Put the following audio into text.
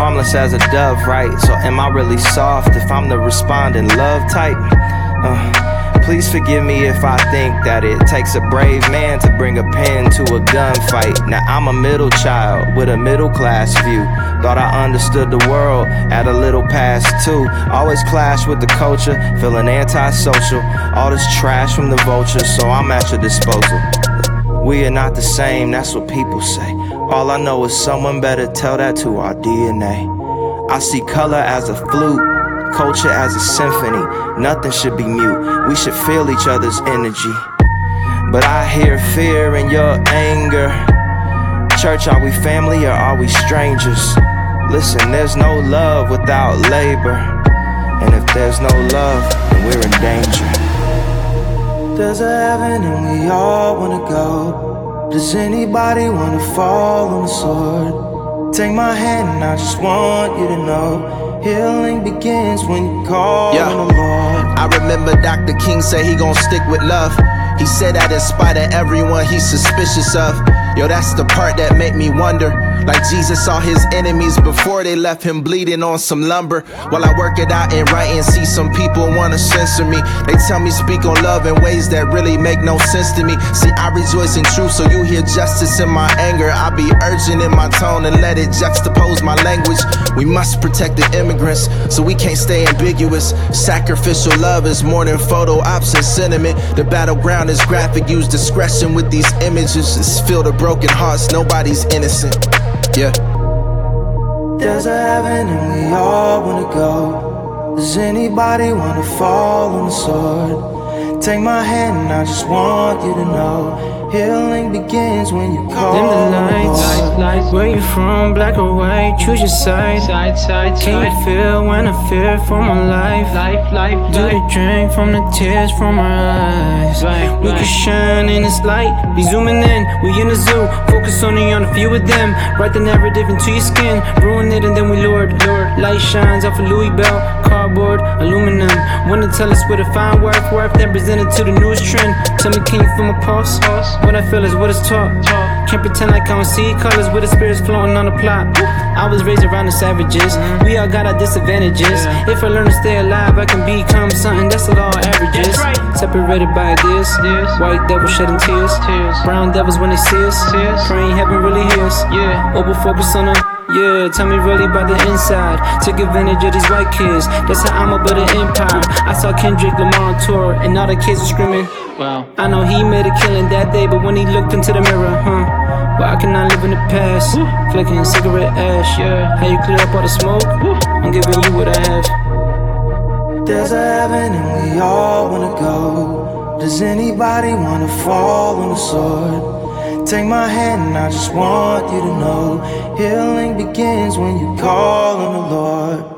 harmless as a dove, right? So am I really soft if I'm the responding love type? Please forgive me if I think that it takes a brave man to bring a pen to a gunfight. Now I'm a middle child with a middle class view. Thought I understood the world at a little past two. Always clash with the culture, feeling antisocial. All this trash from the vultures, so I'm at your disposal. We are not the same, that's what people say. All I know is someone better tell that to our DNA. I see color as a flute, culture as a symphony. Nothing should be mute, we should feel each other's energy. But I hear fear in your anger. Church, are we family or are we strangers? Listen, there's no love without labor. And if there's no love, then we're in danger. There's a heaven and we all wanna go. Does anybody wanna fall on the sword? Take my hand and I just want you to know healing begins when you call on the Lord. I remember Dr. King say he gon' stick with love. He said that in spite of everyone he's suspicious of. Yo, that's the part that made me wonder. Like Jesus saw his enemies before they left him bleeding on some lumber. While I work it out and write and see some people wanna censor me. They tell me speak on love in ways that really make no sense to me. See, I rejoice in truth, so you hear justice in my anger. I be urgent in my tone and let it juxtapose my language. We must protect the immigrants, so we can't stay ambiguous. Sacrificial love is more than photo ops and sentiment. The battleground is graphic, use discretion with these images. It's filled with broken hearts, nobody's innocent. Yeah. There's a heaven and we all wanna go. Does anybody wanna fall on the sword? Take my hand and I just want you to know healing begins when you call on the Lord. Where you from, black or white, choose your side. Can you feel when I fear for my life? Do the drink from the tears from our eyes. We can shine in this light, be zooming in, we in the zoo. Focus only on a few of them, write the narrative into your skin. Ruin it and then we lure it. Light shines off a Louis Bell, cardboard, aluminum. Wanna tell us where to find worth then presented to the newest trend. Tell me, can you feel my pulse? What I feel is what is taught. Can't pretend like I don't see colors with the spirits floating on the plot. I was raised around the savages, we all got our disadvantages. If I learn to stay alive, I can become something, that's the law of averages. Separated by ideas, white devils shedding tears, brown devils when they see us, praying heaven really hears. Over focus on them. Yeah, tell me really about the inside. Took advantage of these white kids, that's how I'ma build an empire. I saw Kendrick Lamar on tour, and all the kids were screaming. Wow. I know he made a killing that day, but when he looked into the mirror, why can I live in the past? Flicking cigarette ash, how you clear up all the smoke? I'm giving you what I have. There's a heaven and we all wanna go. Does anybody wanna fall on the sword? Take my hand and I just want you to know healing begins when you call on the Lord.